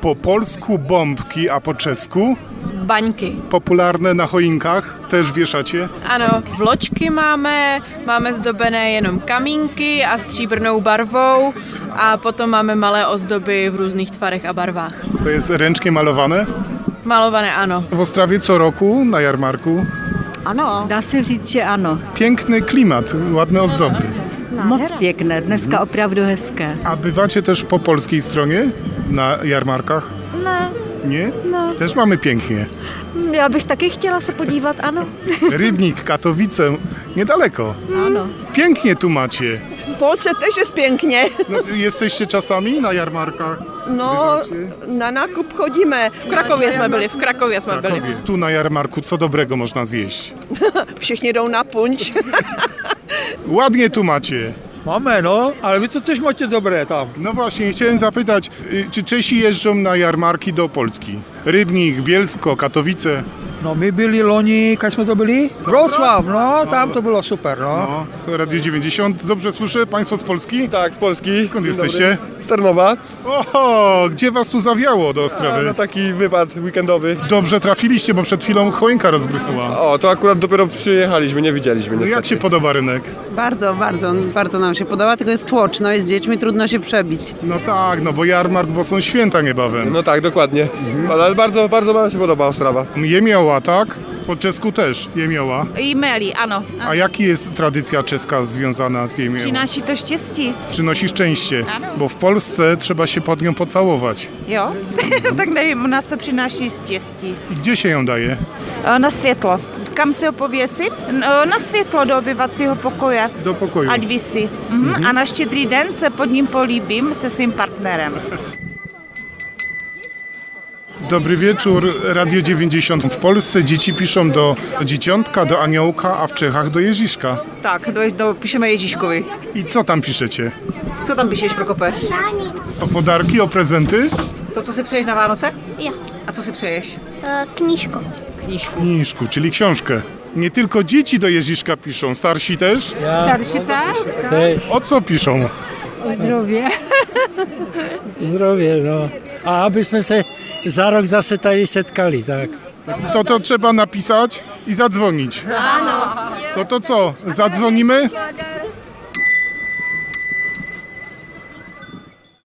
Po polsku bombki, a po czesku? Baňky. Popularne na choinkach też wieszacie? Ano, vločky máme zdobené jenom kamínky a stříbrnou barvou a potom máme malé ozdoby v různých tvarech a barvách. To jest ręcznie malowane? Malované, ano. W Ostrawie co roku na jarmarku? Ano. Dá se říct, že ano. Piękny klimat, ładne ozdoby. Moc pěkné, dneska opravdu hezké. A bywacie też po polskiej stronie na jarmarkach? Ne, Nie? no. Też mamy pięknie. Já bych taky chtěla se podívat, ano. Rybnik, Katowice, niedaleko. Ano. Pięknie tu macie. W Polsce też jest pięknie. No, jesteście czasami na jarmarkach? No, na nákup chodíme. V Krakově jsme byli, Tu na jarmarku co dobrego można zjeść? Všichni jdou na punč. Ładnie tu macie. Máme, no, ale vy to też macie dobre tam. No właśnie, chciałem zapytać, czy Czesi jeżdżą na jarmarki do Polski? Rybnik, Bielsko, Katowice? No my byli loni, jak jsme to byli? Wrocław, no, tam to było super, no. No, Radio 90, dobrze słyszę? Państwo z Polski? Tak, z Polski. Skąd jesteście? Z Tarnowa. Oho, gdzie was tu zawiało do Ostrawy? No taki wypad weekendowy. Dobrze trafiliście, bo przed chwilą choinka rozbrysła. O, to akurat dopiero przyjechaliśmy, nie widzieliśmy No niestety. jak się podoba rynek? Bardzo nam się podoba, tylko jest tłoczno i z dziećmi trudno się przebić. No tak, no bo jarmark, bo są święta niebawem. No tak, dokładnie. Ale bardzo nam się podoba Ostrawa. Jemioła, tak? Po czesku też jemioła. Jmeli, ano. A jaki jest tradycja czeska związana z jemiołą? Přináší to štěstí. Przynosi szczęście, bo w Polsce trzeba się pod nią pocałować. Jo? Tak nevím, u nás to přináší štěstí. I gdzie się ją daje? Na světlo. Kam si ho pověsím? Na světlo do obyvacího pokoje. Do pokoju. Ať visí. A na štědrý den se pod ním políbím se svým partnerem. Dobry wieczór, Radio 90. W Polsce dzieci piszą do dzieciątka, do aniołka, a w Czechach do Ježiška. Tak, píšeme Ježíškovi. I co tam piszecie? Co tam píšeš, Prokope? O podarki, o prezenty? To, co si přeješ na Vánoce? Ja. A co si přeješ? Knižko. Kniżku, czyli książkę. Nie tylko dzieci do Ježiška piszą, starsi też? Starszy tak? O co piszą? O zdrowie. Zdrowie, no. A abyśmy się za rok zase tady setkali, tak. To trzeba napisać i zadzwonić. No to co, zadzwonimy?